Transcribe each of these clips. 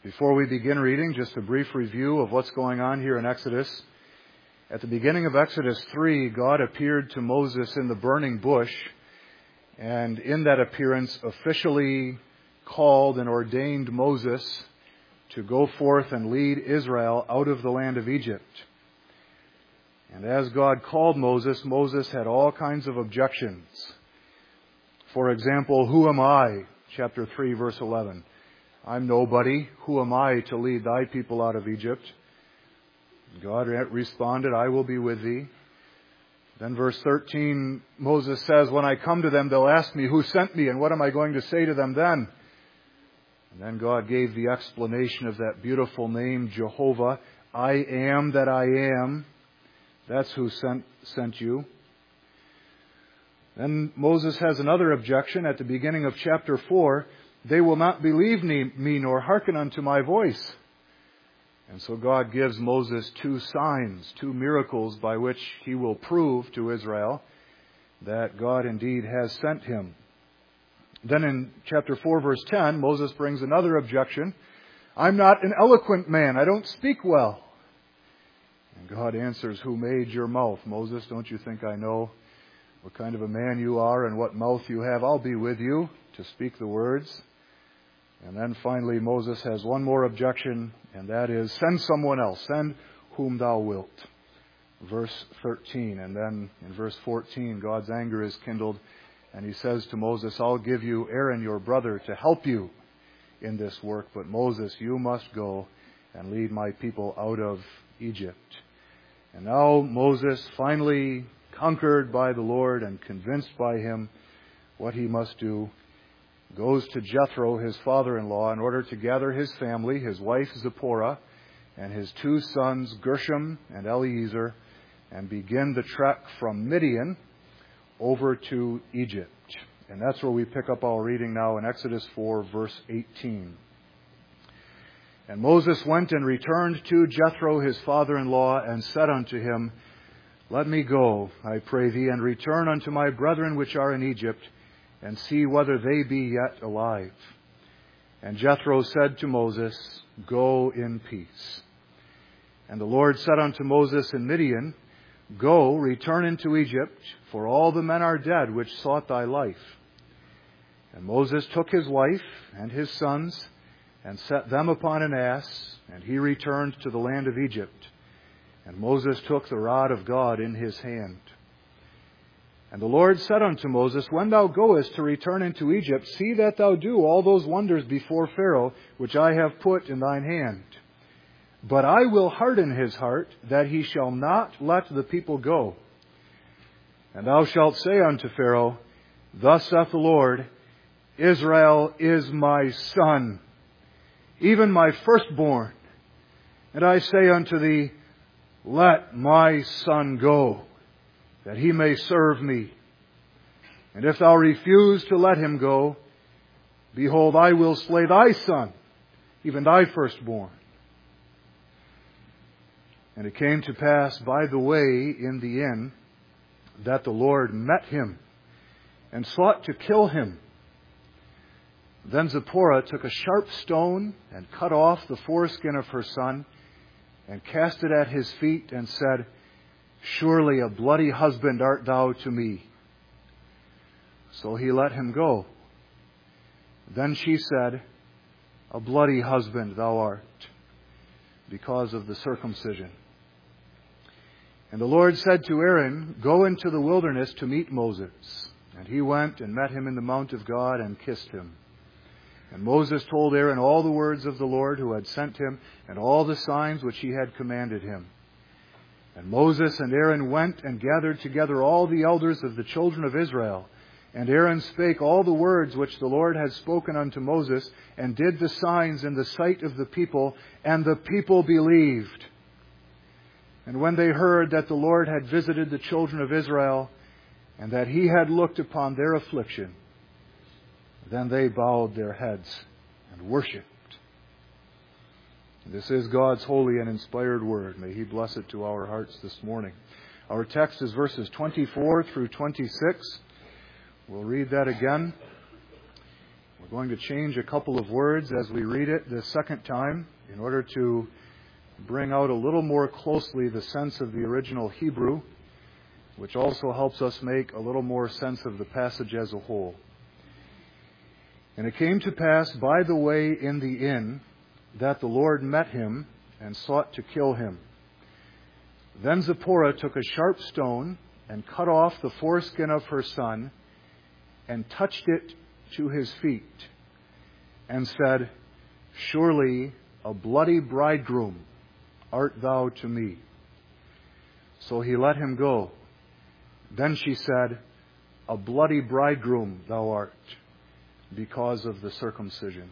Before we begin reading, just a brief review of what's going on here in Exodus. At the beginning of Exodus 3, God appeared to Moses in the burning bush, and in that appearance officially called and ordained Moses to go forth and lead Israel out of the land of Egypt. And as God called Moses, Moses had all kinds of objections. For example, who am I? Chapter 3, verse 11. I'm nobody. Who am I to lead thy people out of Egypt? God responded, I will be with thee. Then verse 13, Moses says, when I come to them, they'll ask me, who sent me, and what am I going to say to them then? And then God gave the explanation of that beautiful name, Jehovah. I am that I am. That's who sent you. Then Moses has another objection at the beginning of chapter 4. They will not believe me nor hearken unto my voice. And so God gives Moses two signs, two miracles by which he will prove to Israel that God indeed has sent him. Then in chapter 4, verse 10, Moses brings another objection. I'm not an eloquent man. I don't speak well. And God answers, who made your mouth? Moses, don't you think I know what kind of a man you are and what mouth you have? I'll be with you to speak the words. And then finally, Moses has one more objection, and that is, send someone else. Send whom thou wilt. Verse 13. And then in verse 14, God's anger is kindled, and he says to Moses, I'll give you Aaron, your brother, to help you in this work. But Moses, you must go and lead my people out of Egypt. And now Moses, finally conquered by the Lord and convinced by him what he must do, goes to Jethro, his father-in-law, in order to gather his family, his wife Zipporah, and his two sons, Gershom and Eliezer, and begin the trek from Midian over to Egypt. And that's where we pick up our reading now in Exodus 4, verse 18. And Moses went and returned to Jethro, his father-in-law, and said unto him, let me go, I pray thee, and return unto my brethren which are in Egypt, and see whether they be yet alive. And Jethro said to Moses, go in peace. And the Lord said unto Moses in Midian, go, return into Egypt, for all the men are dead which sought thy life. And Moses took his wife and his sons, and set them upon an ass, and he returned to the land of Egypt. And Moses took the rod of God in his hand. And the Lord said unto Moses, when thou goest to return into Egypt, see that thou do all those wonders before Pharaoh, which I have put in thine hand. But I will harden his heart, that he shall not let the people go. And thou shalt say unto Pharaoh, thus saith the Lord, Israel is my son, even my firstborn. And I say unto thee, let my son go, that he may serve me. And if thou refuse to let him go, behold, I will slay thy son, even thy firstborn. And it came to pass by the way in the inn that the Lord met him and sought to kill him. Then Zipporah took a sharp stone and cut off the foreskin of her son and cast it at his feet and said, surely a bloody husband art thou to me. So he let him go. Then she said, a bloody husband thou art, because of the circumcision. And the Lord said to Aaron, go into the wilderness to meet Moses. And he went and met him in the mount of God and kissed him. And Moses told Aaron all the words of the Lord who had sent him, and all the signs which he had commanded him. And Moses and Aaron went and gathered together all the elders of the children of Israel. And Aaron spake all the words which the Lord had spoken unto Moses, and did the signs in the sight of the people, and the people believed. And when they heard that the Lord had visited the children of Israel, and that he had looked upon their affliction, then they bowed their heads and worshipped. This is God's holy and inspired word. May he bless it to our hearts this morning. Our text is verses 24 through 26. We'll read that again. We're going to change a couple of words as we read it this second time in order to bring out a little more closely the sense of the original Hebrew, which also helps us make a little more sense of the passage as a whole. And it came to pass by the way in the inn that the Lord met him and sought to kill him. Then Zipporah took a sharp stone and cut off the foreskin of her son and touched it to his feet and said, Surely a bloody bridegroom art thou to me. So he let him go. Then she said, A bloody bridegroom thou art, because of the circumcision.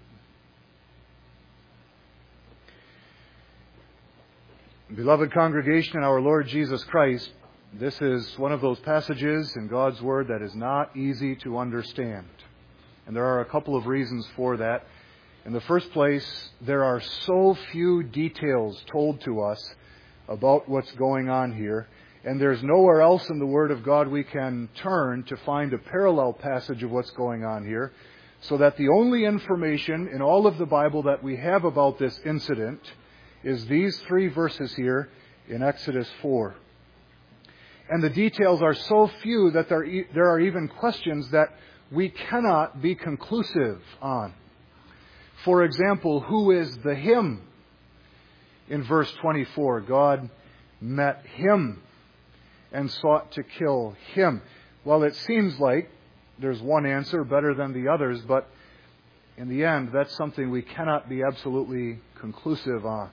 Beloved congregation in our Lord Jesus Christ, this is one of those passages in God's Word that is not easy to understand. And there are a couple of reasons for that. In the first place, there are so few details told to us about what's going on here. And there's nowhere else in the Word of God we can turn to find a parallel passage of what's going on here. So that the only information in all of the Bible that we have about this incident is these 3 verses here in Exodus 4. And the details are so few that there are even questions that we cannot be conclusive on. For example, who is the him? In verse 24, God met him and sought to kill him. Well, it seems like there's one answer better than the others, but in the end, that's something we cannot be absolutely conclusive on.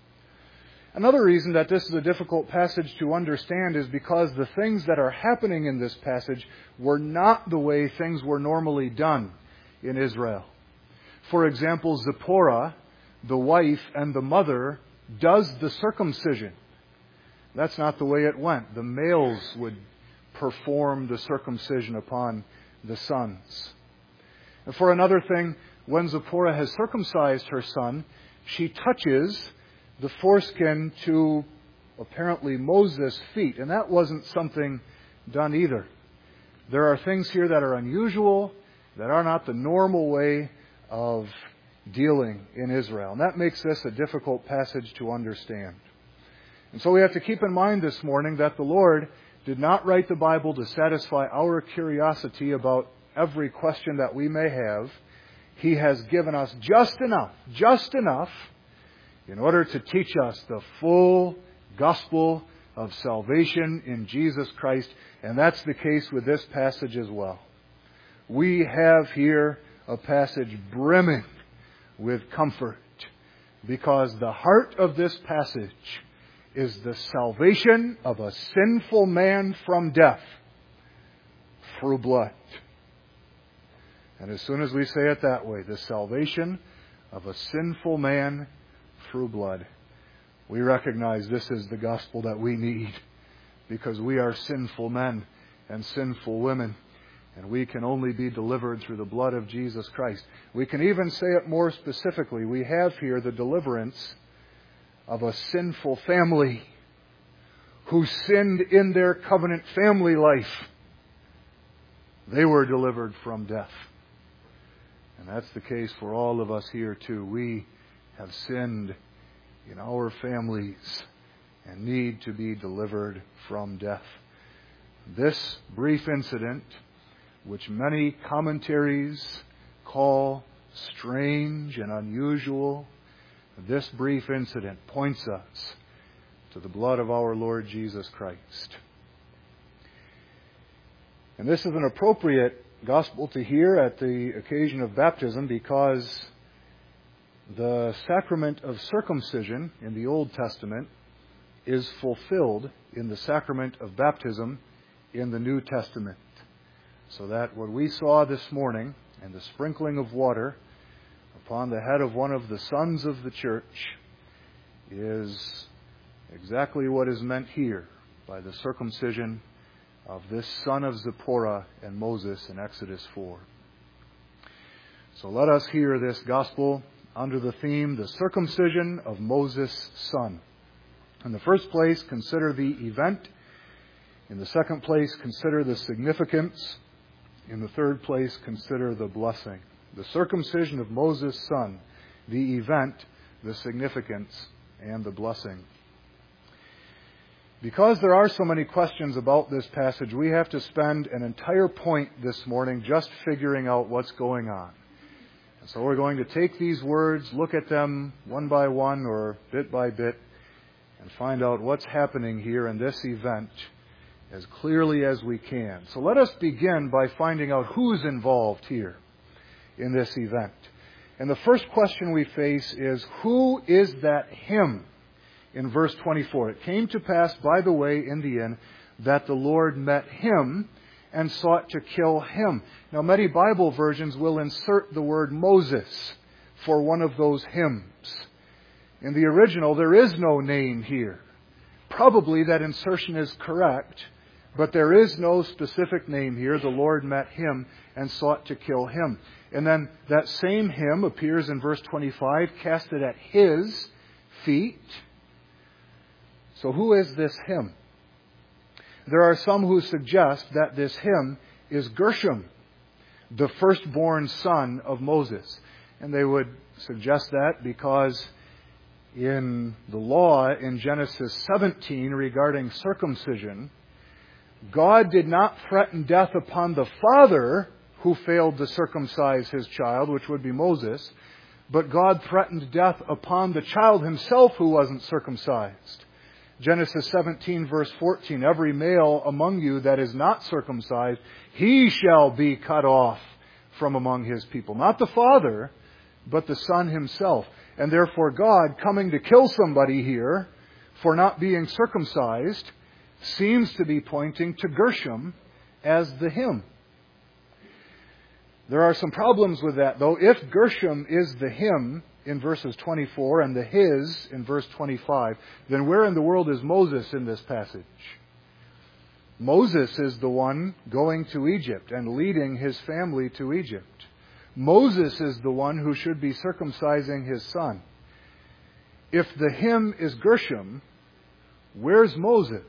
Another reason that this is a difficult passage to understand is because the things that are happening in this passage were not the way things were normally done in Israel. For example, Zipporah, the wife and the mother, does the circumcision. That's not the way it went. The males would perform the circumcision upon the sons. And for another thing, when Zipporah has circumcised her son, she touches the foreskin to apparently Moses' feet. And that wasn't something done either. There are things here that are unusual, that are not the normal way of dealing in Israel. And that makes this a difficult passage to understand. And so we have to keep in mind this morning that the Lord did not write the Bible to satisfy our curiosity about every question that we may have. He has given us just enough in order to teach us the full gospel of salvation in Jesus Christ. And that's the case with this passage as well. We have here a passage brimming with comfort because the heart of this passage is the salvation of a sinful man from death through blood. And as soon as we say it that way, the salvation of a sinful man through blood, we recognize this is the gospel that we need because we are sinful men and sinful women, and we can only be delivered through the blood of Jesus Christ. We can even say it more specifically. We have here the deliverance of a sinful family who sinned in their covenant family life. They were delivered from death. And that's the case for all of us here too. We have sinned in our families and need to be delivered from death. This brief incident, which many commentaries call strange and unusual, this brief incident points us to the blood of our Lord Jesus Christ. And this is an appropriate gospel to hear at the occasion of baptism because the sacrament of circumcision in the Old Testament is fulfilled in the sacrament of baptism in the New Testament. So that what we saw this morning and the sprinkling of water upon the head of one of the sons of the church is exactly what is meant here by the circumcision of this son of Zipporah and Moses in Exodus 4. So let us hear this gospel under the theme, the circumcision of Moses' son. In the first place, consider the event. In the second place, consider the significance. In the third place, consider the blessing. The circumcision of Moses' son, the event, the significance, and the blessing. Because there are so many questions about this passage, we have to spend an entire point this morning just figuring out what's going on. And so we're going to take these words, look at them one by one or bit by bit, and find out what's happening here in this event as clearly as we can. So let us begin by finding out who's involved here in this event. And the first question we face is, who is that him? In verse 24, it came to pass by the way in the inn that the Lord met him and sought to kill him. Now, many Bible versions will insert the word Moses for one of those hymns. In the original, there is no name here. Probably that insertion is correct, but there is no specific name here. The Lord met him and sought to kill him. And then that same hymn appears in verse 25, casted at his feet. So who is this him? There are some who suggest that this him is Gershom, the firstborn son of Moses. And they would suggest that because in the law in Genesis 17 regarding circumcision, God did not threaten death upon the father who failed to circumcise his child, which would be Moses, but God threatened death upon the child himself who wasn't circumcised. Genesis 17 verse 14, every male among you that is not circumcised, he shall be cut off from among his people. Not the father, but the son himself. And therefore God, coming to kill somebody here for not being circumcised, seems to be pointing to Gershom as the him. There are some problems with that, though. If Gershom is the him in verses 24 and the his in verse 25, then where in the world is Moses in this passage? Moses is the one going to Egypt and leading his family to Egypt. Moses is the one who should be circumcising his son. If the him is Gershom, where's Moses?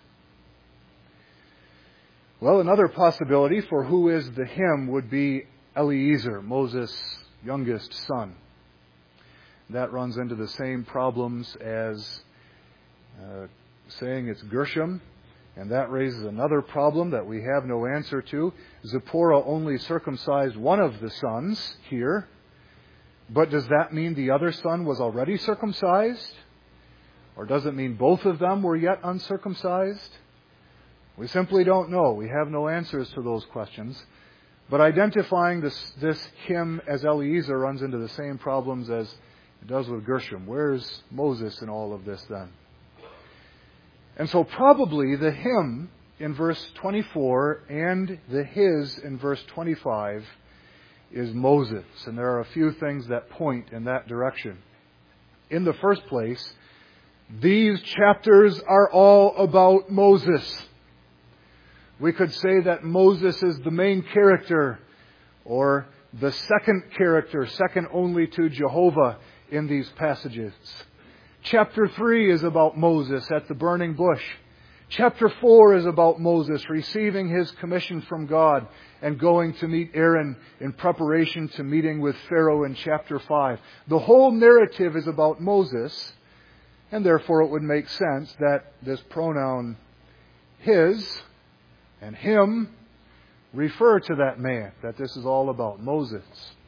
Well, another possibility for who is the him would be Eliezer, Moses' youngest son. That runs into the same problems as saying it's Gershom, and that raises another problem that we have no answer to. Zipporah only circumcised one of the sons here, but does that mean the other son was already circumcised? Or does it mean both of them were yet uncircumcised? We simply don't know. We have no answers to those questions. But identifying this him as Eliezer runs into the same problems as it does with Gershom. Where's Moses in all of this then? And so probably the him in verse 24 and the his in verse 25 is Moses. And there are a few things that point in that direction. In the first place, these chapters are all about Moses. We could say that Moses is the main character, or the second character, second only to Jehovah in these passages. Chapter 3 is about Moses at the burning bush. Chapter 4 is about Moses receiving his commission from God and going to meet Aaron in preparation to meeting with Pharaoh in chapter 5. The whole narrative is about Moses, and therefore it would make sense that this pronoun his and him refer to that man, that this is all about Moses.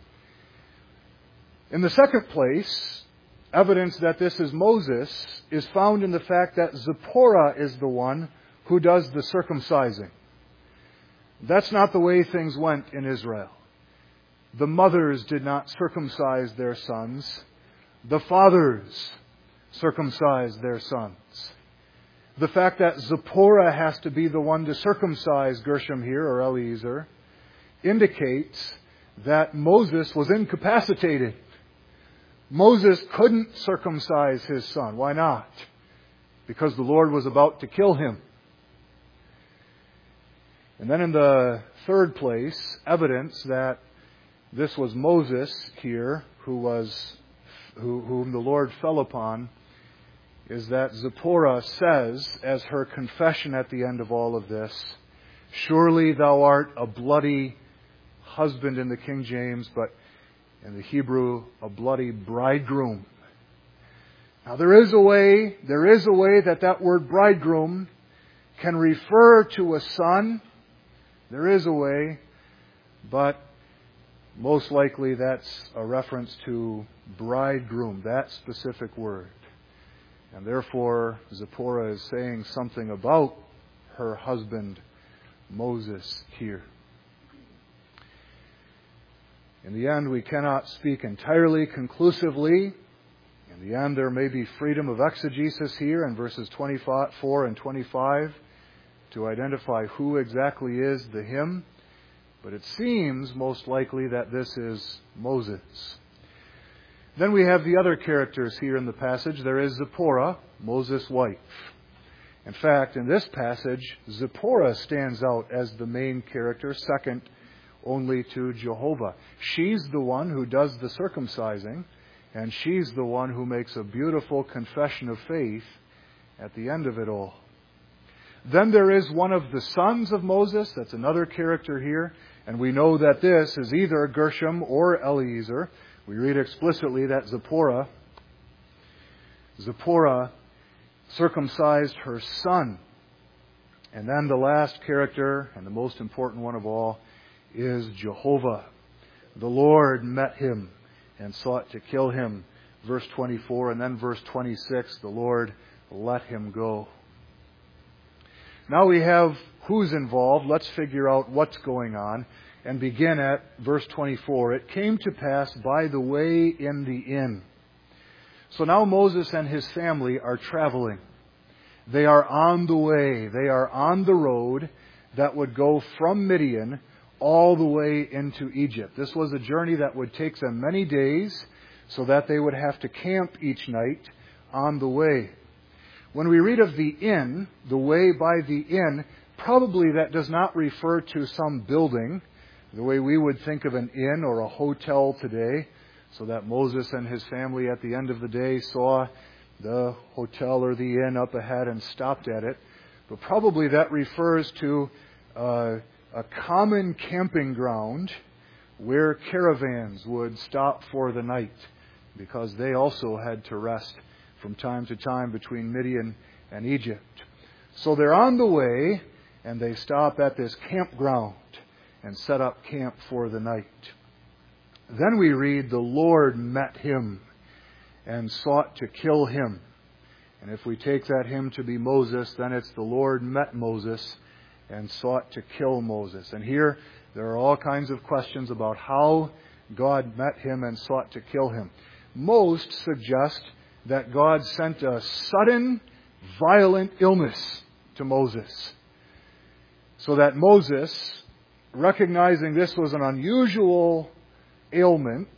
In the second place, evidence that this is Moses is found in the fact that Zipporah is the one who does the circumcising. That's not the way things went in Israel. The mothers did not circumcise their sons. The fathers circumcised their sons. The fact that Zipporah has to be the one to circumcise Gershom here, or Eliezer, indicates that Moses was incapacitated. Moses couldn't circumcise his son. Why not? Because the Lord was about to kill him. And then in the third place, evidence that this was Moses here whom the Lord fell upon, is that Zipporah says, as her confession at the end of all of this, "Surely thou art a bloody husband," in the King James, but In the Hebrew, a bloody bridegroom. Now there is a way that word bridegroom can refer to a son. There is a way, but most likely that's a reference to bridegroom, that specific word. And therefore, Zipporah is saying something about her husband, Moses, here. In the end, we cannot speak entirely conclusively. In the end, there may be freedom of exegesis here in verses 24 and 25 to identify who exactly is the him. But it seems most likely that this is Moses. Then we have the other characters here in the passage. There is Zipporah, Moses' wife. In fact, in this passage, Zipporah stands out as the main character, second only to Jehovah. She's the one who does the circumcising, and she's the one who makes a beautiful confession of faith at the end of it all. Then there is one of the sons of Moses. That's another character here. And we know that this is either Gershom or Eliezer. We read explicitly that Zipporah circumcised her son. And then the last character, and the most important one of all, is Jehovah. The Lord met him and sought to kill him. Verse 24, and then verse 26, the Lord let him go. Now we have who's involved. Let's figure out what's going on and begin at verse 24. It came to pass by the way in the inn. So now Moses and his family are traveling. They are on the way. They are on the road that would go from Midian all the way into Egypt. This was a journey that would take them many days, so that they would have to camp each night on the way. When we read of the inn, the way by the inn, probably that does not refer to some building, the way we would think of an inn or a hotel today, so that Moses and his family at the end of the day saw the hotel or the inn up ahead and stopped at it. But probably that refers to a common camping ground where caravans would stop for the night, because they also had to rest from time to time between Midian and Egypt. So they're on the way, and they stop at this campground and set up camp for the night. Then we read, the Lord met him and sought to kill him. And if we take that him to be Moses, then it's the Lord met Moses and sought to kill Moses. And here there are all kinds of questions about how God met him and sought to kill him. Most suggest that God sent a sudden, violent illness to Moses, so that Moses, recognizing this was an unusual ailment,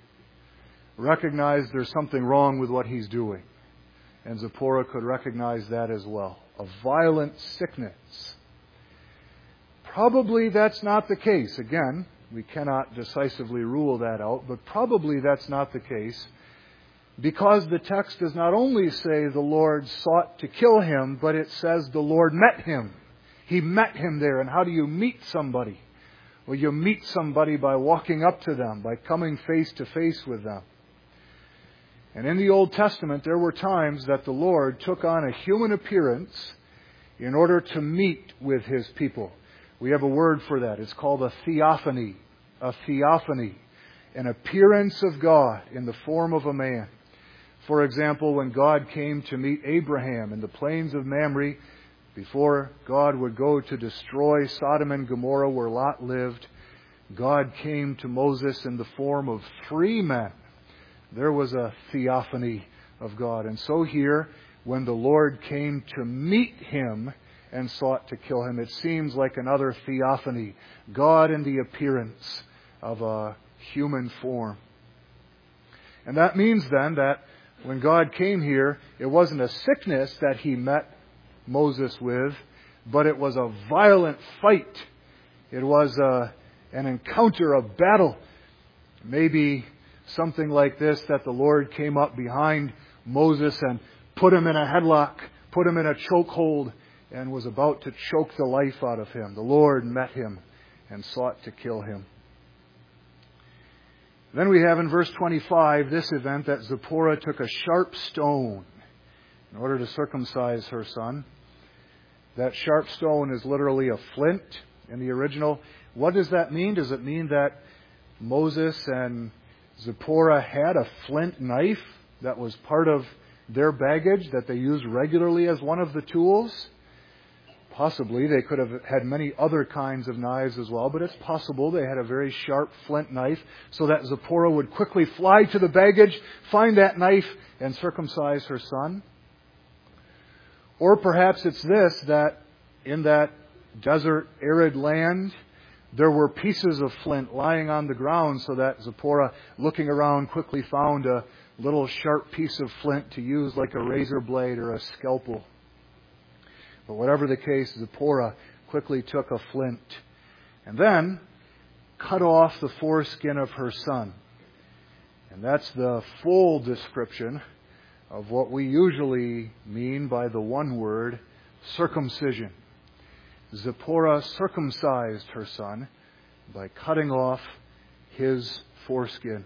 recognized there's something wrong with what he's doing. And Zipporah could recognize that as well. A violent sickness. Probably that's not the case. Again, we cannot decisively rule that out, but probably that's not the case, because the text does not only say the Lord sought to kill him, but it says the Lord met him. He met him there. And how do you meet somebody? Well, you meet somebody by walking up to them, by coming face to face with them. And in the Old Testament, there were times that the Lord took on a human appearance in order to meet with his people. We have a word for that. It's called a theophany. A theophany. An appearance of God in the form of a man. For example, when God came to meet Abraham in the plains of Mamre, before God would go to destroy Sodom and Gomorrah where Lot lived, God came to Moses in the form of 3 men. There was a theophany of God. And so here, when the Lord came to meet him and sought to kill him, it seems like another theophany. God in the appearance of a human form. And that means then that when God came here, it wasn't a sickness that he met Moses with, but it was a violent fight. It was an encounter, a battle. Maybe something like this, that the Lord came up behind Moses and put him in a headlock, put him in a chokehold, and was about to choke the life out of him. The Lord met him and sought to kill him. Then we have in verse 25 this event that Zipporah took a sharp stone in order to circumcise her son. That sharp stone is literally a flint in the original. What does that mean? Does it mean that Moses and Zipporah had a flint knife that was part of their baggage that they used regularly as one of the tools? Possibly. They could have had many other kinds of knives as well, but it's possible they had a very sharp flint knife so that Zipporah would quickly fly to the baggage, find that knife, and circumcise her son. Or perhaps it's this, that in that desert, arid land, there were pieces of flint lying on the ground so that Zipporah, looking around, quickly found a little sharp piece of flint to use like a razor blade or a scalpel. But whatever the case, Zipporah quickly took a flint and then cut off the foreskin of her son. And that's the full description of what we usually mean by the one word, circumcision. Zipporah circumcised her son by cutting off his foreskin.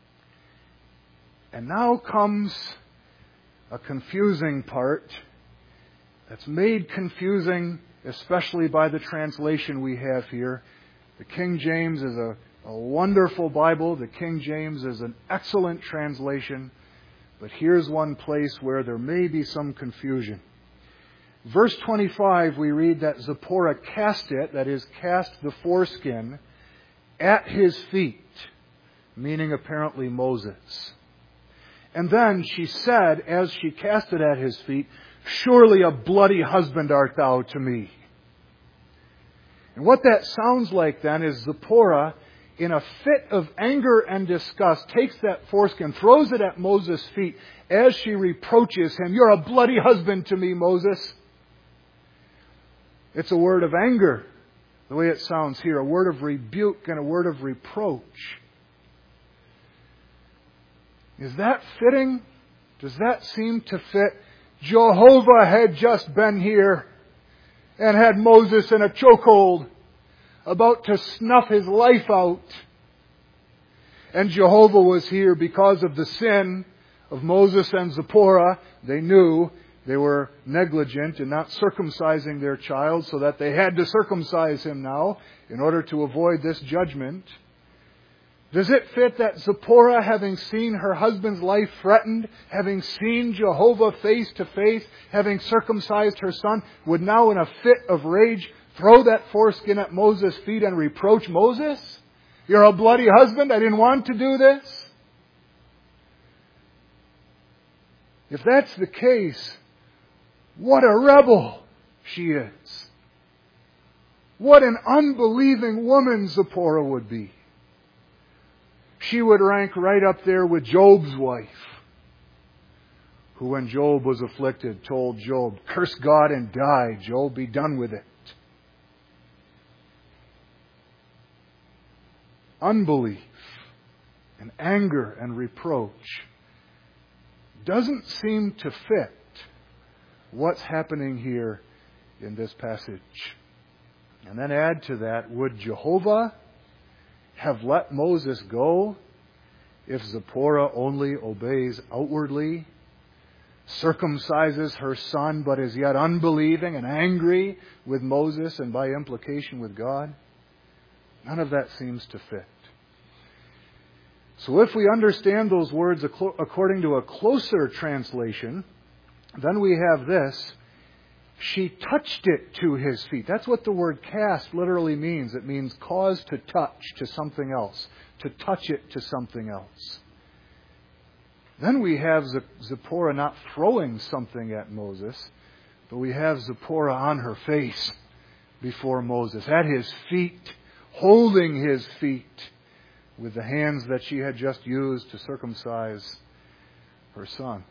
And now comes a confusing part that's made confusing, especially by the translation we have here. The King James is a wonderful Bible. The King James is an excellent translation. But here's one place where there may be some confusion. Verse 25, we read that Zipporah cast it, that is, cast the foreskin, at his feet, meaning apparently Moses. And then she said, as she cast it at his feet, "Surely a bloody husband art thou to me." And what that sounds like then is Zipporah, in a fit of anger and disgust, takes that foreskin, throws it at Moses' feet as she reproaches him. "You're a bloody husband to me, Moses." It's a word of anger, the way it sounds here, a word of rebuke and a word of reproach. Is that fitting? Does that seem to fit? Jehovah had just been here and had Moses in a chokehold, about to snuff his life out. And Jehovah was here because of the sin of Moses and Zipporah. They knew they were negligent in not circumcising their child, so that they had to circumcise him now in order to avoid this judgment. Does it fit that Zipporah, having seen her husband's life threatened, having seen Jehovah face to face, having circumcised her son, would now in a fit of rage throw that foreskin at Moses' feet and reproach Moses? "You're a bloody husband. I didn't want to do this." If that's the case, what a rebel she is. What an unbelieving woman Zipporah would be. She would rank right up there with Job's wife, who when Job was afflicted told Job, "Curse God and die, Job, be done with it." Unbelief and anger and reproach doesn't seem to fit what's happening here in this passage. And then add to that, would Jehovah have let Moses go if Zipporah only obeys outwardly, circumcises her son, but is yet unbelieving and angry with Moses and by implication with God? None of that seems to fit. So if we understand those words according to a closer translation, then we have this: she touched it to his feet. That's what the word cast literally means. It means cause to touch to something else, to touch it to something else. Then we have Zipporah not throwing something at Moses, but we have Zipporah on her face before Moses, at his feet, holding his feet with the hands that she had just used to circumcise her son.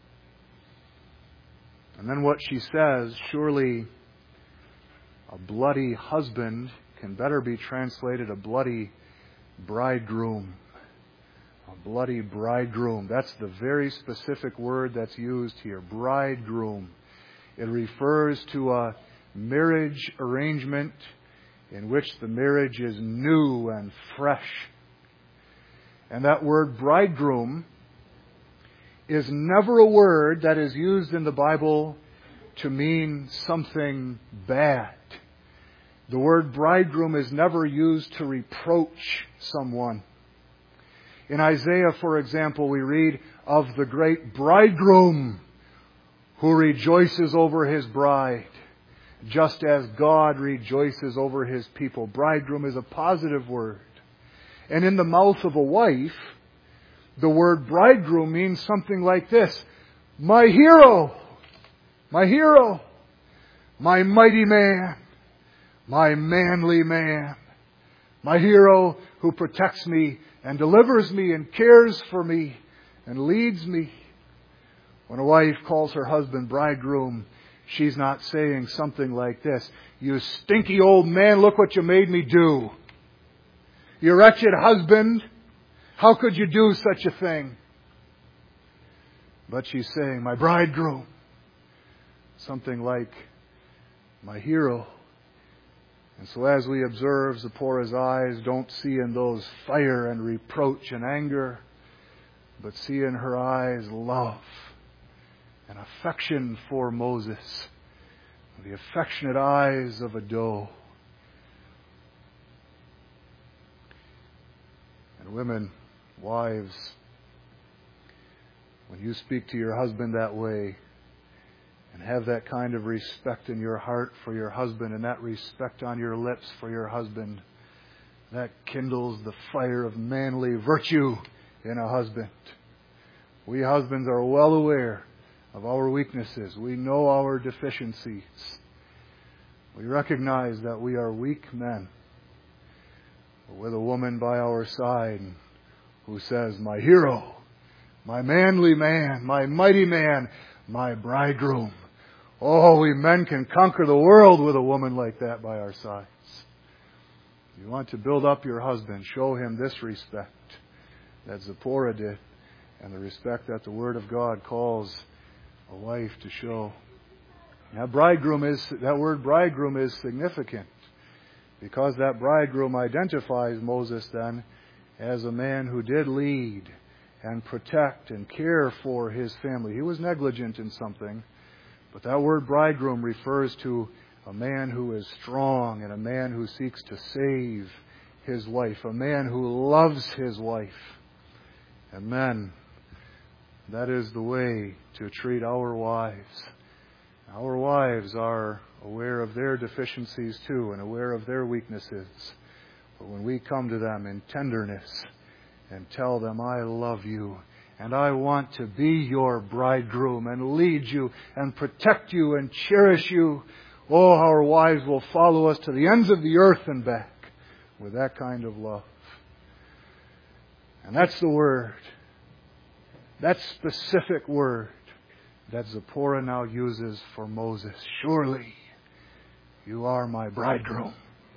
And then what she says, surely a bloody husband can better be translated a bloody bridegroom. A bloody bridegroom. That's the very specific word that's used here, bridegroom. It refers to a marriage arrangement in which the marriage is new and fresh. And that word bridegroom is never a word that is used in the Bible to mean something bad. The word bridegroom is never used to reproach someone. In Isaiah, for example, we read of the great bridegroom who rejoices over his bride, just as God rejoices over His people. Bridegroom is a positive word. And in the mouth of a wife, the word bridegroom means something like this: my hero, my hero, my mighty man, my manly man, my hero who protects me and delivers me and cares for me and leads me. When a wife calls her husband bridegroom, she's not saying something like this: you stinky old man, look what you made me do. You wretched husband, how could you do such a thing? But she's saying, my bridegroom. Something like, my hero. And so as we observe, Zipporah's eyes don't see in those fire and reproach and anger, but see in her eyes love and affection for Moses. The affectionate eyes of a doe. And women, wives, when you speak to your husband that way and have that kind of respect in your heart for your husband and that respect on your lips for your husband, that kindles the fire of manly virtue in a husband. We husbands are well aware of our weaknesses. We know our deficiencies. We recognize that we are weak men. But with a woman by our side who says, my hero, my manly man, my mighty man, my bridegroom. Oh, we men can conquer the world with a woman like that by our sides. You want to build up your husband, show him this respect that Zipporah did, and the respect that the Word of God calls a wife to show. That word bridegroom is significant, because that bridegroom identifies Moses then as a man who did lead and protect and care for his family. He was negligent in something, but that word bridegroom refers to a man who is strong and a man who seeks to save his wife, a man who loves his wife. And men, that is the way to treat our wives. Our wives are aware of their deficiencies too and aware of their weaknesses. But when we come to them in tenderness and tell them, I love you and I want to be your bridegroom and lead you and protect you and cherish you, oh, our wives will follow us to the ends of the earth and back with that kind of love. And that's the word, that specific word that Zipporah now uses for Moses. Surely you are my bridegroom.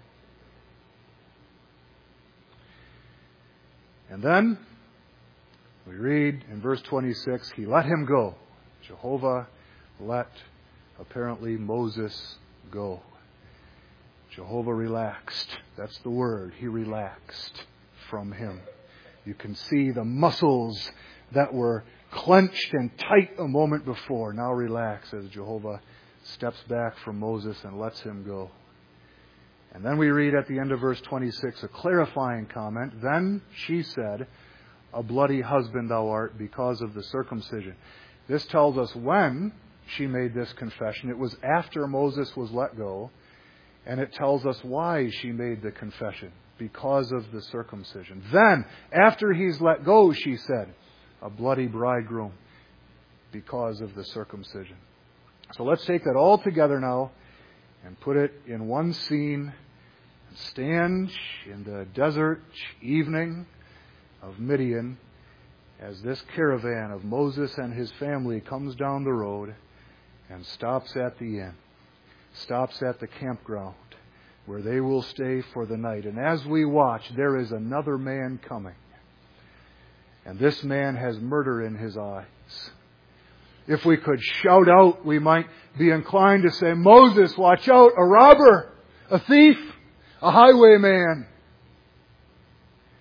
And then we read in verse 26, he let him go. Jehovah let, apparently, Moses go. Jehovah relaxed. That's the word. He relaxed from him. You can see the muscles that were clenched and tight a moment before now relax as Jehovah steps back from Moses and lets him go. And then we read at the end of verse 26 a clarifying comment. Then she said, a bloody husband thou art because of the circumcision. This tells us when she made this confession. It was after Moses was let go. And it tells us why she made the confession. Because of the circumcision. Then, after he's let go, she said, a bloody bridegroom because of the circumcision. So let's take that all together now and put it in one scene and stand in the desert evening of Midian as this caravan of Moses and his family comes down the road and stops at the inn, stops at the campground where they will stay for the night. And as we watch, there is another man coming. And this man has murder in his eyes. If we could shout out, we might be inclined to say, Moses, watch out, a robber, a thief, a highwayman.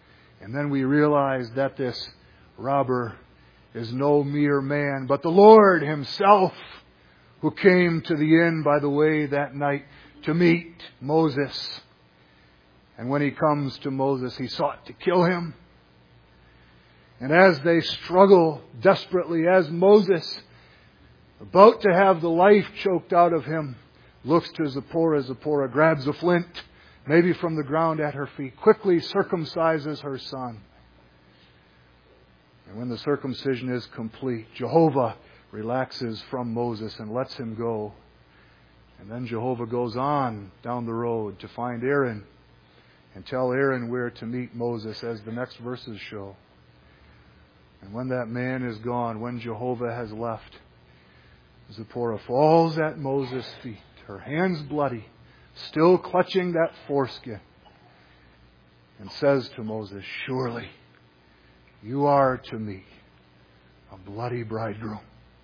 And then we realize that this robber is no mere man, but the Lord Himself, who came to the inn by the way that night to meet Moses. And when He comes to Moses, He sought to kill him. And as they struggle desperately, as Moses, about to have the life choked out of him, looks to Zipporah. Zipporah grabs a flint, maybe from the ground at her feet, quickly circumcises her son. And when the circumcision is complete, Jehovah relaxes from Moses and lets him go. And then Jehovah goes on down the road to find Aaron and tell Aaron where to meet Moses, as the next verses show. And when that man is gone, when Jehovah has left, Zipporah falls at Moses' feet, her hands bloody, still clutching that foreskin, and says to Moses, "Surely you are to me a bloody bridegroom."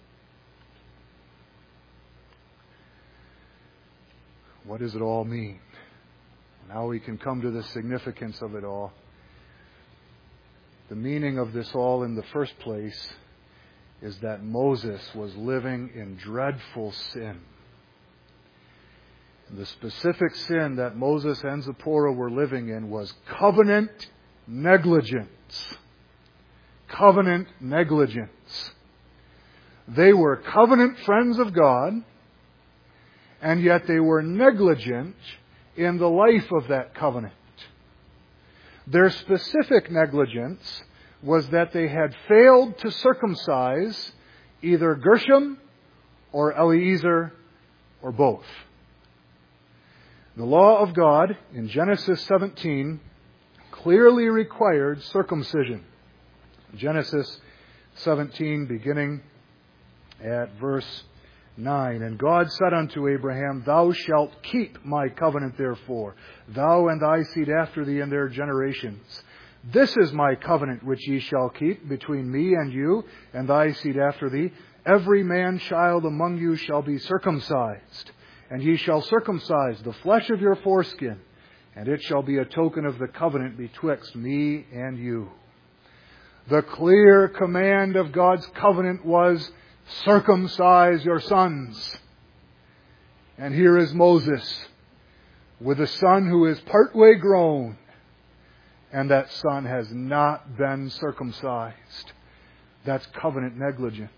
What does it all mean? Now we can come to the significance of it all. The meaning of this all, in the first place, is that Moses was living in dreadful sin. And the specific sin that Moses and Zipporah were living in was covenant negligence. Covenant negligence. They were covenant friends of God, and yet they were negligent in the life of that covenant. Their specific negligence was that they had failed to circumcise either Gershom or Eliezer or both. The law of God in Genesis 17 clearly required circumcision. Genesis 17, beginning at verse 9. And God said unto Abraham, Thou shalt keep my covenant therefore, thou and thy seed after thee in their generations. This is my covenant which ye shall keep between me and you and thy seed after thee. Every man child among you shall be circumcised, and ye shall circumcise the flesh of your foreskin, and it shall be a token of the covenant betwixt me and you. The clear command of God's covenant was, circumcise your sons. And here is Moses with a son who is partway grown, and that son has not been circumcised. That's covenant negligence.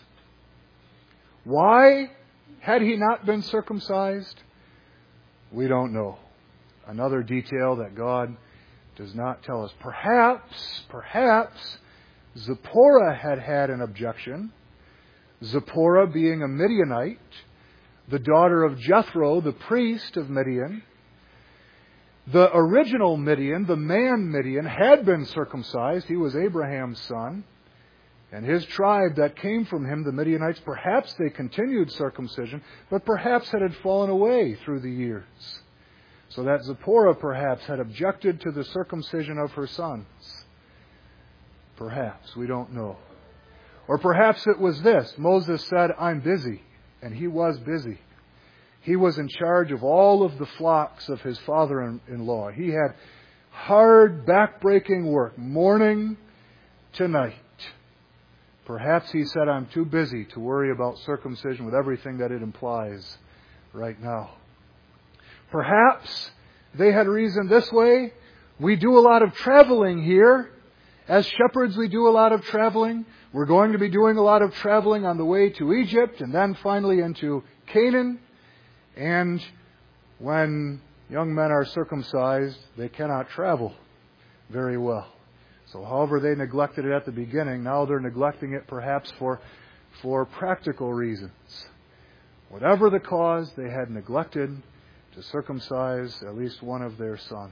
Why had he not been circumcised? We don't know. Another detail that God does not tell us. Perhaps Zipporah had an objection. Zipporah being a Midianite, the daughter of Jethro, the priest of Midian. The original Midian, the man Midian, had been circumcised. He was Abraham's son. And his tribe that came from him, the Midianites, perhaps they continued circumcision, but perhaps it had fallen away through the years. So that Zipporah perhaps had objected to the circumcision of her sons. Perhaps, we don't know. Or perhaps it was this. Moses said, I'm busy. And he was busy. He was in charge of all of the flocks of his father-in-law. He had hard, back-breaking work, morning to night. Perhaps he said, I'm too busy to worry about circumcision with everything that it implies right now. Perhaps they had reasoned this way. We do a lot of traveling here. As shepherds, we do a lot of traveling. We're going to be doing a lot of traveling on the way to Egypt and then finally into Canaan. And when young men are circumcised, they cannot travel very well. So however they neglected it at the beginning, now they're neglecting it perhaps for practical reasons. Whatever the cause, they had neglected to circumcise at least one of their sons.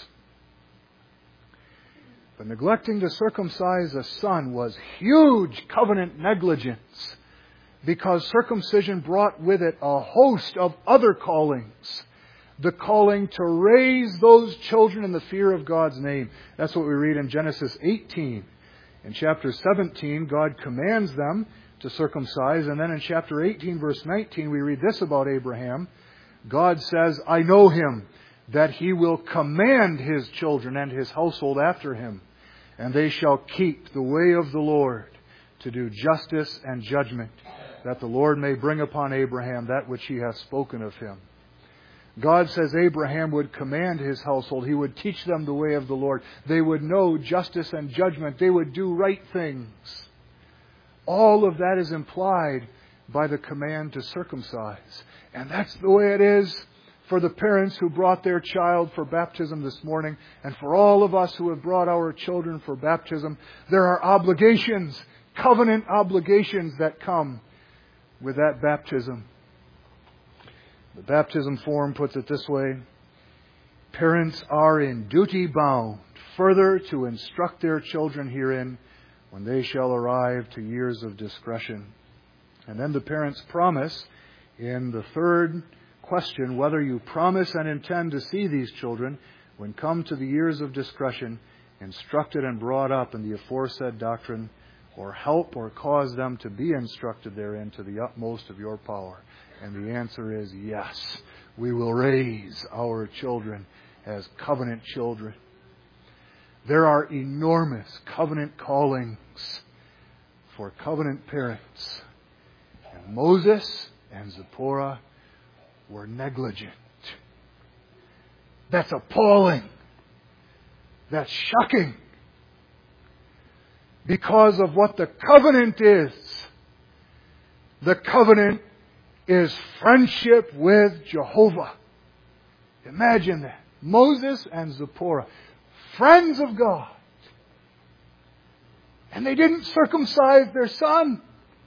But neglecting to circumcise a son was huge covenant negligence, because circumcision brought with it a host of other callings. The calling to raise those children in the fear of God's name. That's what we read in Genesis 18. In chapter 17, God commands them to circumcise. And then in chapter 18, verse 19, we read this about Abraham. God says, I know him, that he will command his children and his household after him And they shall keep the way of the Lord to do justice and judgment, that the Lord may bring upon Abraham that which He hath spoken of him. God says Abraham would command his household. He would teach them the way of the Lord. They would know justice and judgment. They would do right things. All of that is implied by the command to circumcise. And that's the way it is for the parents who brought their child for baptism this morning, and for all of us who have brought our children for baptism. There are obligations, covenant obligations that come with that baptism. The baptism form puts it this way: parents are in duty bound further to instruct their children herein when they shall arrive to years of discretion. And then the parents promise in the third question whether you promise and intend to see these children, when come to the years of discretion, instructed and brought up in the aforesaid doctrine, or help or cause them to be instructed therein to the utmost of your power. And the answer is yes. We will raise our children as covenant children. There are enormous covenant callings for covenant parents. And Moses and Zipporah were negligent. That's appalling. That's shocking. Because of what the covenant is. The covenant is friendship with Jehovah. Imagine that. Moses and Zipporah, friends of God. And they didn't circumcise their son.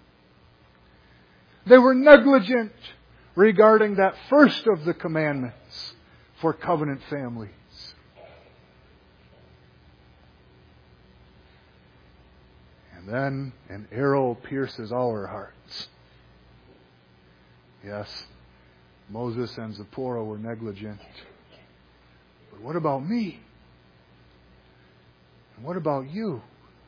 They were negligent regarding that first of the commandments for covenant families. And then an arrow pierces our hearts. Yes, Moses and Zipporah were negligent. But what about me? And what about you?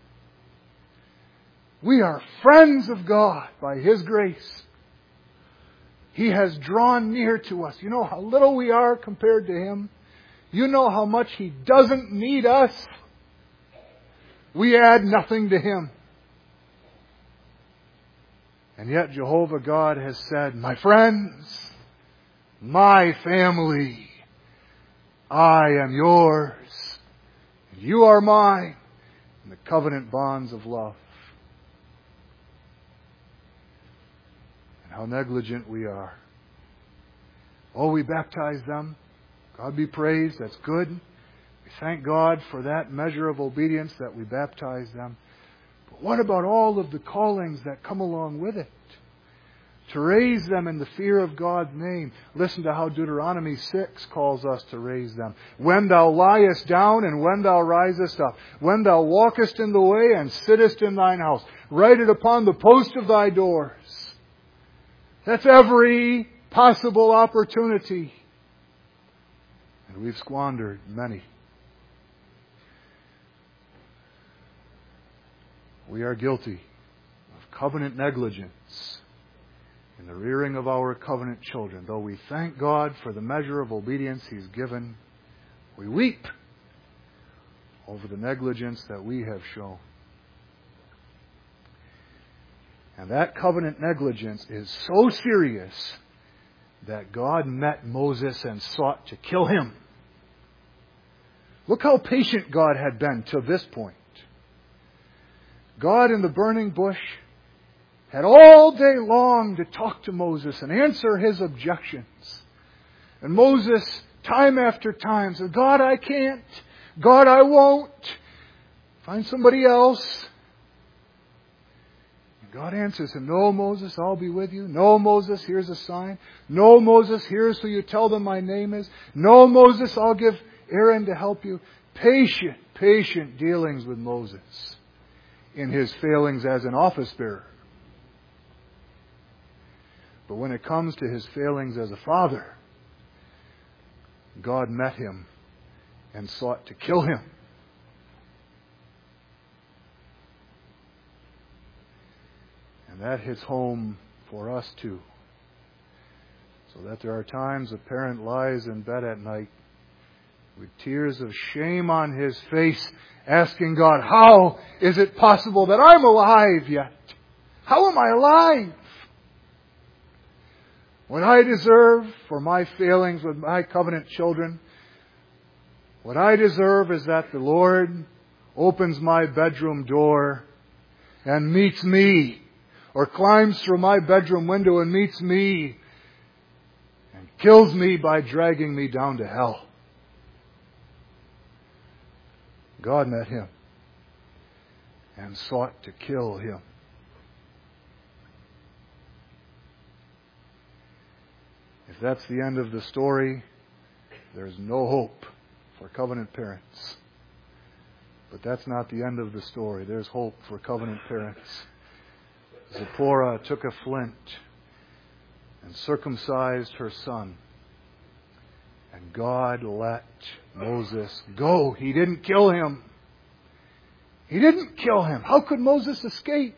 We are friends of God by His grace. He has drawn near to us. You know how little we are compared to Him. You know how much He doesn't need us. We add nothing to Him. And yet Jehovah God has said, my friends, my family, I am yours, and you are mine, in the covenant bonds of love. And how negligent we are. Oh, we baptize them. God be praised. That's good. We thank God for that measure of obedience that we baptize them. But what about all of the callings that come along with it? To raise them in the fear of God's name. Listen to how Deuteronomy 6 calls us to raise them. When thou liest down and when thou risest up. When thou walkest in the way and sittest in thine house. Write it upon the post of thy doors. That's every possible opportunity. And we've squandered many. We are guilty of covenant negligence in the rearing of our covenant children. Though we thank God for the measure of obedience He's given, we weep over the negligence that we have shown. And that covenant negligence is so serious that God met Moses and sought to kill him. Look how patient God had been to this point. God in the burning bush had all day long to talk to Moses and answer his objections. And Moses, time after time, said, God, I can't. God, I won't. Find somebody else. And God answers him, no, Moses, I'll be with you. No, Moses, here's a sign. No, Moses, here's who you tell them my name is. No, Moses, I'll give Aaron to help you. Patient dealings with Moses in his failings as an office bearer. But when it comes to his failings as a father, God met him and sought to kill him. And that hits home for us too. So that there are times a parent lies in bed at night with tears of shame on his face, asking God, how is it possible that I'm alive yet? How am I alive? What I deserve for my failings with my covenant children, what I deserve is that the Lord opens my bedroom door and meets me, or climbs through my bedroom window and meets me, and kills me by dragging me down to hell. God met him and sought to kill him. If that's the end of the story, there's no hope for covenant parents. But that's not the end of the story. There's hope for covenant parents. Zipporah took a flint and circumcised her son. And God let Moses go. He didn't kill him. He didn't kill him. How could Moses escape?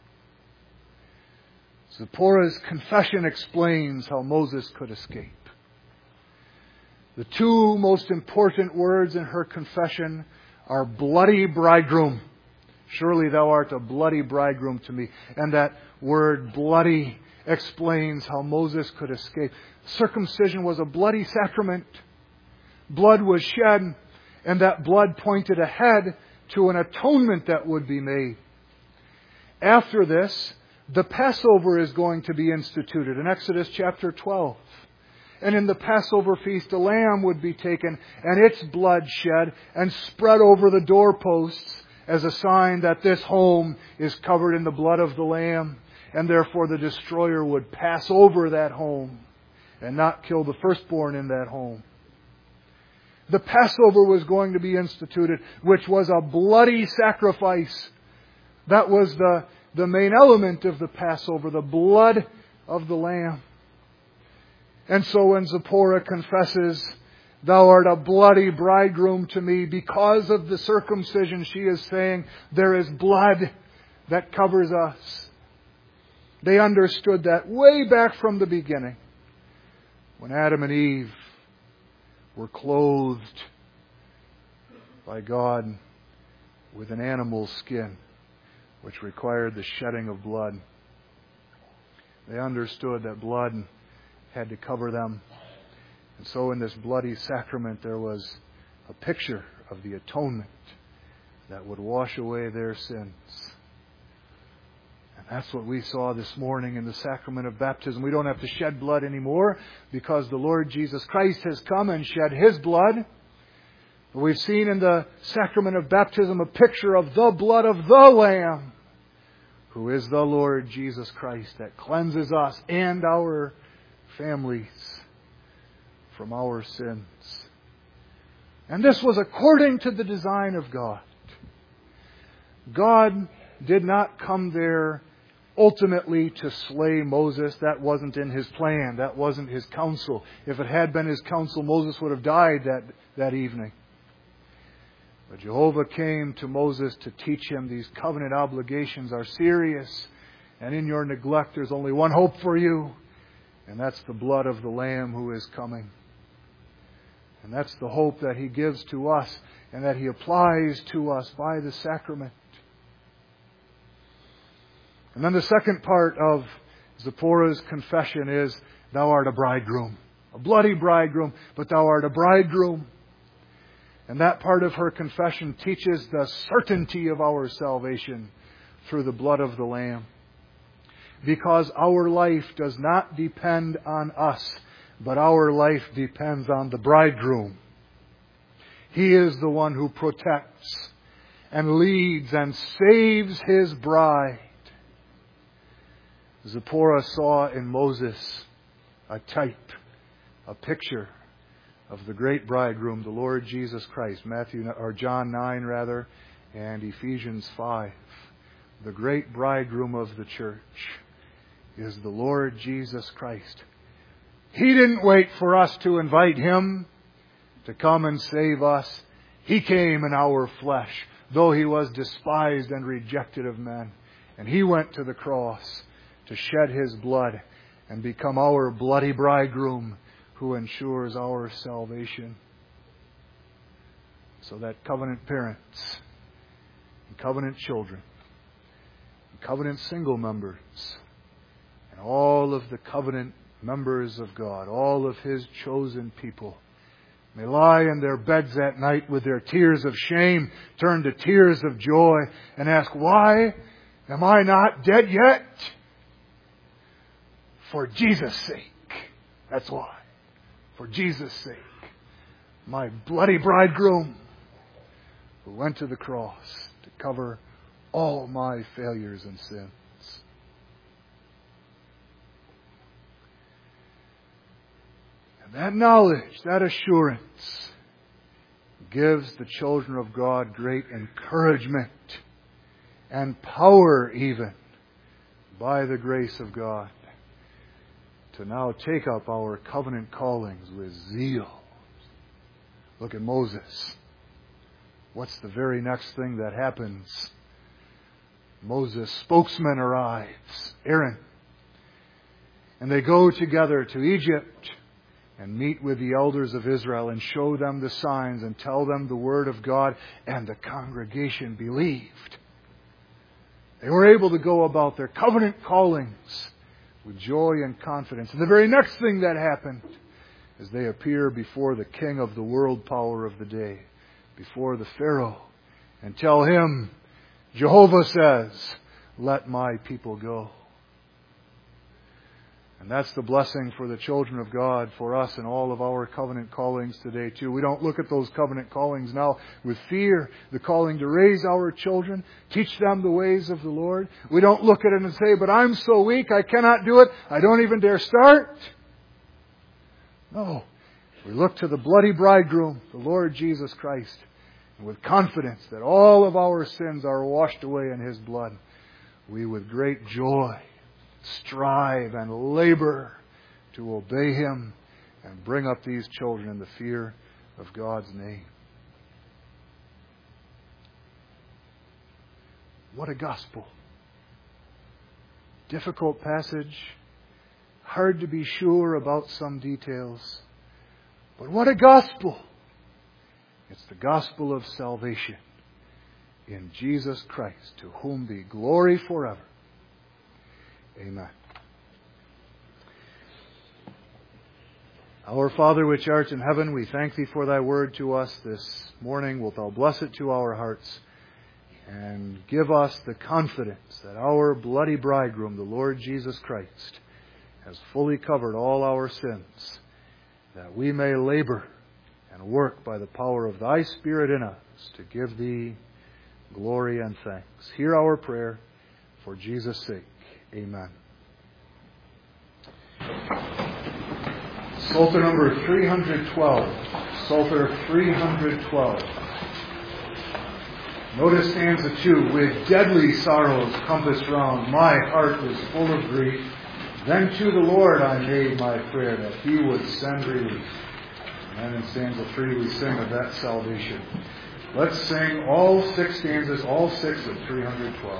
Zipporah's confession explains how Moses could escape. The two most important words in her confession are bloody bridegroom. Surely thou art a bloody bridegroom to me. And that word bloody explains how Moses could escape. Circumcision was a bloody sacrament. Blood was shed, and that blood pointed ahead to an atonement that would be made. After this, the Passover is going to be instituted in Exodus chapter 12. And in the Passover feast, a lamb would be taken and its blood shed and spread over the doorposts as a sign that this home is covered in the blood of the lamb. And therefore the destroyer would pass over that home and not kill the firstborn in that home. The Passover was going to be instituted, which was a bloody sacrifice. That was the main element of the Passover, the blood of the lamb. And so when Zipporah confesses, thou art a bloody bridegroom to me, because of the circumcision, she is saying there is blood that covers us. They understood that way back from the beginning, when Adam and Eve were clothed by God with an animal's skin, which required the shedding of blood. They understood that blood had to cover them. And so in this bloody sacrament there was a picture of the atonement that would wash away their sins. And that's what we saw this morning in the sacrament of baptism. We don't have to shed blood anymore because the Lord Jesus Christ has come and shed His blood. But we've seen in the sacrament of baptism a picture of the blood of the Lamb, who is the Lord Jesus Christ, that cleanses us and our families from our sins. And this was according to the design of God. God did not come there ultimately to slay Moses. That wasn't in His plan. That wasn't His counsel. If it had been His counsel, Moses would have died that evening. But Jehovah came to Moses to teach him these covenant obligations are serious. And in your neglect, there's only one hope for you. And that's the blood of the Lamb who is coming. And that's the hope that He gives to us and that He applies to us by the sacrament. And then the second part of Zipporah's confession is, thou art a bridegroom. A bloody bridegroom, but thou art a bridegroom. And that part of her confession teaches the certainty of our salvation through the blood of the Lamb. Because our life does not depend on us, but our life depends on the bridegroom. He is the one who protects and leads and saves His bride. Zipporah saw in Moses a type, a picture of the great bridegroom, the Lord Jesus Christ. John 9 and Ephesians 5. The great bridegroom of the church is the Lord Jesus Christ. He didn't wait for us to invite Him to come and save us. He came in our flesh, though He was despised and rejected of men. And He went to the cross to shed His blood and become our bloody bridegroom who ensures our salvation. so that covenant parents and covenant children and covenant single members and all of the covenant members of God, all of His chosen people, may lie in their beds at night with their tears of shame turn to tears of joy and ask, why am I not dead yet? For Jesus' sake. That's why. For Jesus' sake. My bloody bridegroom who went to the cross to cover all my failures and sins. And that knowledge, that assurance, gives the children of God great encouragement and power even by the grace of God to now take up our covenant callings with zeal. Look at Moses. What's the very next thing that happens? Moses' spokesman arrives, Aaron. And they go together to Egypt and meet with the elders of Israel and show them the signs and tell them the word of God, and the congregation believed. They were able to go about their covenant callings with joy and confidence. And the very next thing that happened is they appear before the king of the world power of the day, before the Pharaoh, and tell him, Jehovah says, let my people go. And that's the blessing for the children of God, for us in all of our covenant callings today too. We don't look at those covenant callings now with fear. The calling to raise our children, teach them the ways of the Lord. We don't look at it and say, but I'm so weak, I cannot do it. I don't even dare start. No. We look to the bloody bridegroom, the Lord Jesus Christ, and with confidence that all of our sins are washed away in His blood, we with great joy strive and labor to obey Him and bring up these children in the fear of God's name. What a gospel. Difficult passage. Hard to be sure about some details. But what a gospel. It's the gospel of salvation in Jesus Christ, to whom be glory forever. Amen. Our Father which art in heaven, we thank Thee for Thy word to us this morning. Wilt Thou bless it to our hearts and give us the confidence that our bloody bridegroom, the Lord Jesus Christ, has fully covered all our sins, that we may labor and work by the power of Thy Spirit in us to give Thee glory and thanks. Hear our prayer for Jesus' sake. Amen. Psalter number 312. Psalter 312. Notice stanza 2. With deadly sorrows compassed round, my heart was full of grief. Then to the Lord I made my prayer, that He would send relief. And then in stanza 3 we sing of that salvation. Let's sing all 6 stanzas, all 6 of 312.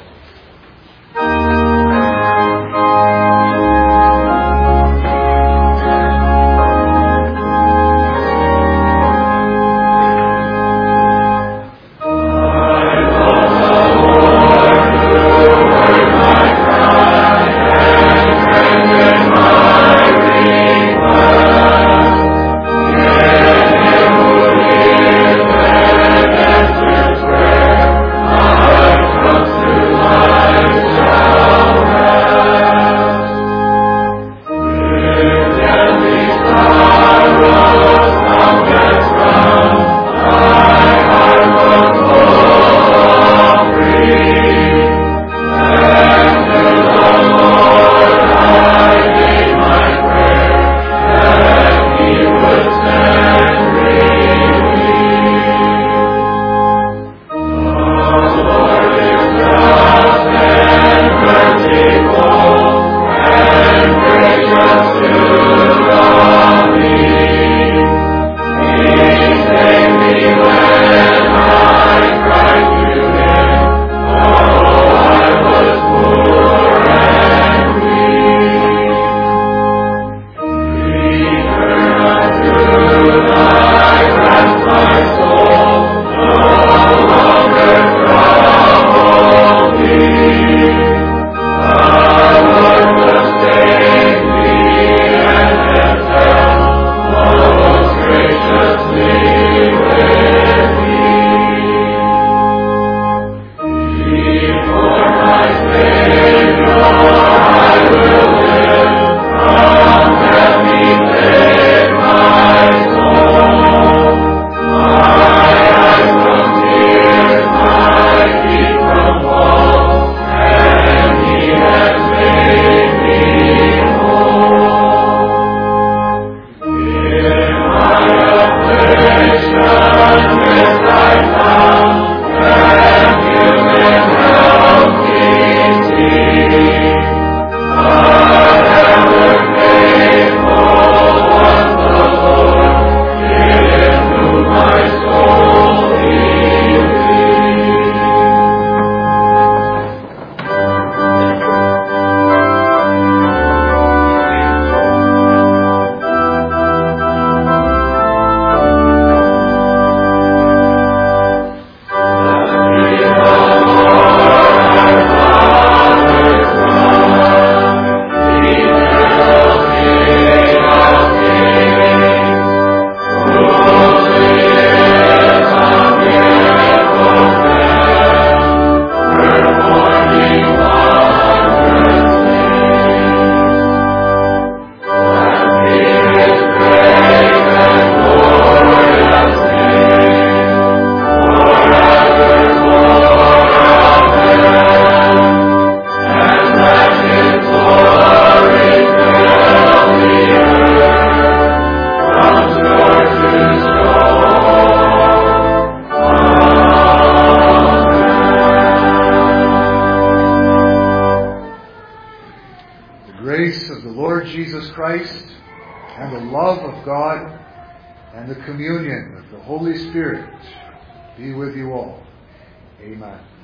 Lord Jesus Christ and the love of God and the communion of the Holy Spirit be with you all. Amen.